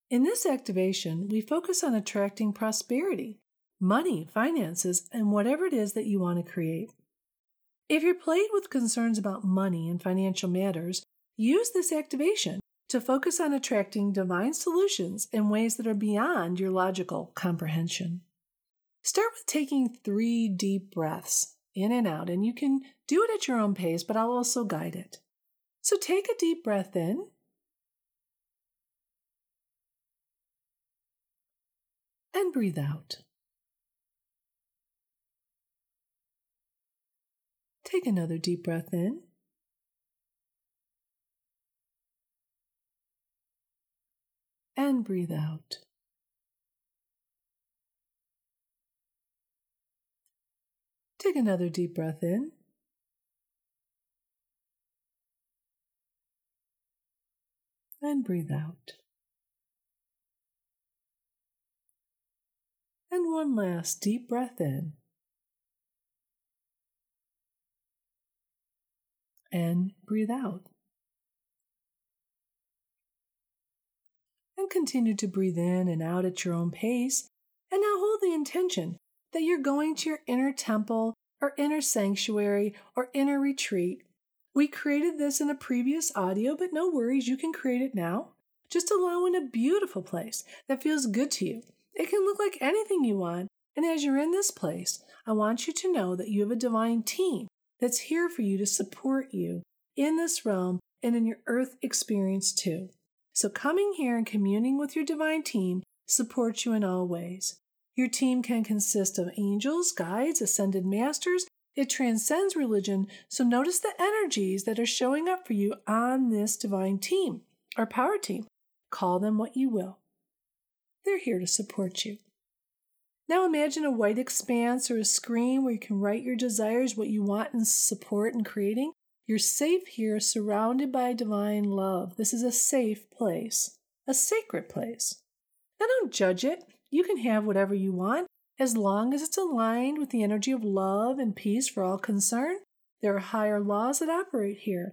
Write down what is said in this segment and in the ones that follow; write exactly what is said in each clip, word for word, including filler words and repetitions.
In this activation, we focus on attracting prosperity, money, finances, and whatever it is that you want to create. If you're plagued with concerns about money and financial matters, use this activation to focus on attracting divine solutions in ways that are beyond your logical comprehension. Start with taking three deep breaths in and out, and you can do it at your own pace, but I'll also guide it. So take a deep breath in. And breathe out. Take another deep breath in. And breathe out. Take another deep breath in. And breathe out. And one last deep breath in. And breathe out. And continue to breathe in and out at your own pace. And now hold the intention that you're going to your inner temple or inner sanctuary or inner retreat. We created this in a previous audio, but no worries, you can create it now. Just allow in a beautiful place that feels good to you. It can look like anything you want. And as you're in this place, I want you to know that you have a divine team that's here for you to support you in this realm and in your earth experience too. So coming here and communing with your divine team supports you in all ways. Your team can consist of angels, guides, ascended masters. It transcends religion, so notice the energies that are showing up for you on this divine team, or power team. Call them what you will. They're here to support you. Now imagine a white expanse or a screen where you can write your desires, what you want and support in creating. You're safe here, surrounded by divine love. This is a safe place, a sacred place. Now don't judge it. You can have whatever you want, as long as it's aligned with the energy of love and peace for all concerned. There are higher laws that operate here.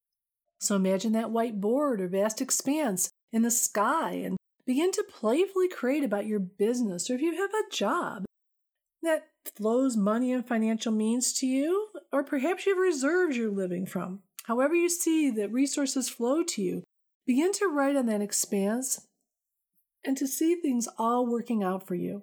So imagine that white board or vast expanse in the sky and begin to playfully create about your business, or if you have a job that flows money and financial means to you, or perhaps you have reserves you're living from. However you see that resources flow to you, begin to write on that expanse and to see things all working out for you.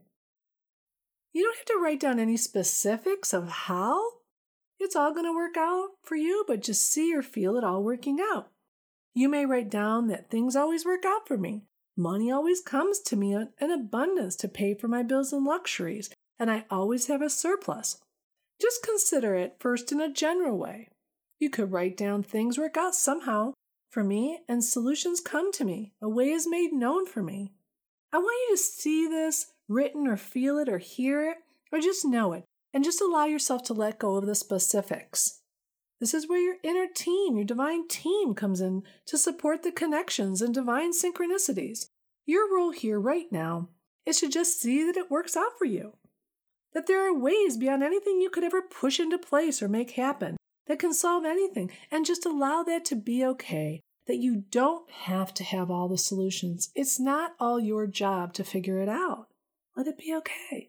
You don't have to write down any specifics of how it's all going to work out for you, but just see or feel it all working out. You may write down that things always work out for me. Money always comes to me in abundance to pay for my bills and luxuries, and I always have a surplus. Just consider it first in a general way. You could write down things work out somehow for me and solutions come to me. A way is made known for me. I want you to see this written or feel it or hear it or just know it and just allow yourself to let go of the specifics. This is where your inner team, your divine team comes in to support the connections and divine synchronicities. Your role here right now is to just see that it works out for you. That there are ways beyond anything you could ever push into place or make happen that can solve anything, and just allow that to be okay. That you don't have to have all the solutions. It's not all your job to figure it out. Let it be okay.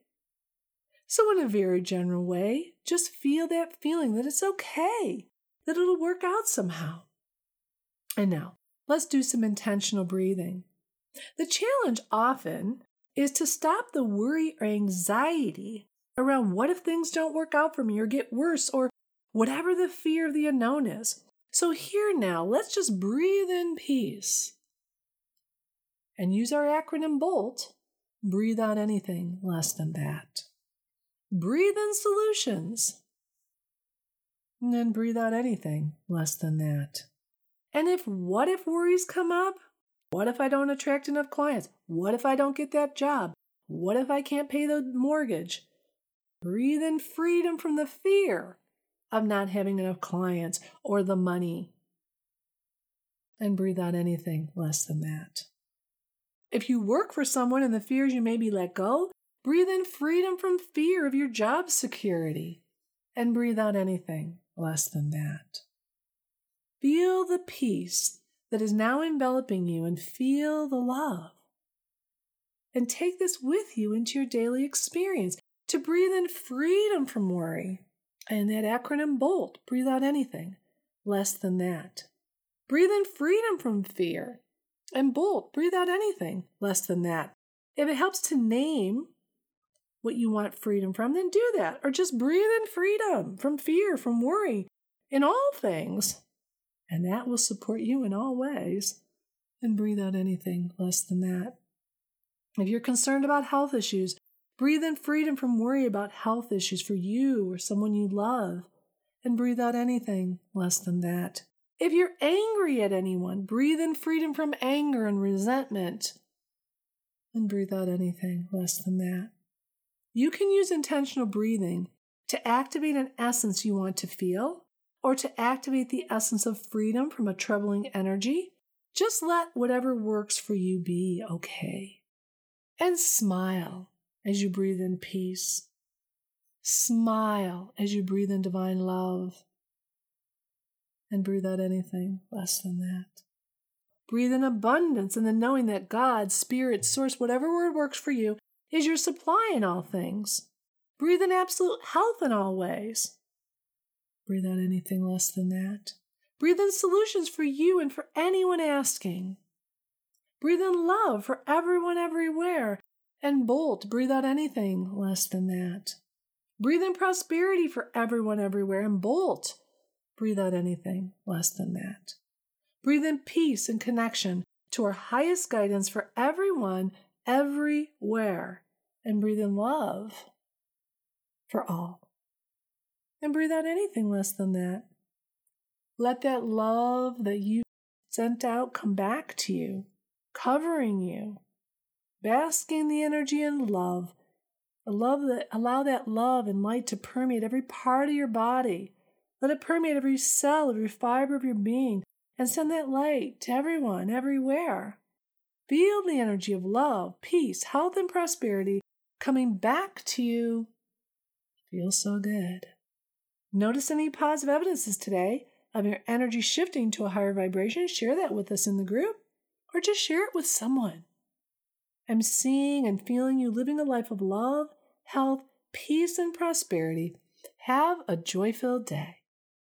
So in a very general way, just feel that feeling that it's okay, that it'll work out somehow. And now, let's do some intentional breathing. The challenge often is to stop the worry or anxiety around what if things don't work out for me or get worse or whatever the fear of the unknown is. So here now, let's just breathe in peace and use our acronym BOLT. Breathe out anything less than that. Breathe in solutions. And then breathe out anything less than that. And if what if worries come up? What if I don't attract enough clients? What if I don't get that job? What if I can't pay the mortgage? Breathe in freedom from the fear of not having enough clients or the money. And breathe out anything less than that. If you work for someone and the fears you may be let go, breathe in freedom from fear of your job security. And breathe out anything less than that. Feel the peace that is now enveloping you and feel the love and take this with you into your daily experience to breathe in freedom from worry. And that acronym BOLT, breathe out anything less than that. Breathe in freedom from fear. And BOLT, breathe out anything less than that. If it helps to name what you want freedom from, then do that. Or just breathe in freedom from fear, from worry, in all things. And that will support you in all ways. And breathe out anything less than that. If you're concerned about health issues, breathe in freedom from worry about health issues for you or someone you love. And breathe out anything less than that. If you're angry at anyone, breathe in freedom from anger and resentment. And breathe out anything less than that. You can use intentional breathing to activate an essence you want to feel, or to activate the essence of freedom from a troubling energy. Just let whatever works for you be okay. And smile as you breathe in peace. Smile as you breathe in divine love. And breathe out anything less than that. Breathe in abundance and the knowing that God, Spirit, Source, whatever word works for you, is your supply in all things. Breathe in absolute health in all ways. Breathe out anything less than that. Breathe in solutions for you and for anyone asking. Breathe in love for everyone everywhere. And BOLT, breathe out anything less than that. Breathe in prosperity for everyone everywhere. And BOLT, breathe out anything less than that. Breathe in peace and connection to our highest guidance for everyone, everywhere. And breathe in love for all. And breathe out anything less than that. Let that love that you sent out come back to you, covering you, basking the energy in love. The love that allow that love and light to permeate every part of your body. Let it permeate every cell, every fiber of your being, and send that light to everyone, everywhere. Feel the energy of love, peace, health, and prosperity coming back to you. Feels so good. Notice any positive evidences today of your energy shifting to a higher vibration. Share that with us in the group, or just share it with someone. I'm seeing and feeling you living a life of love, health, peace, and prosperity. Have a joy-filled day.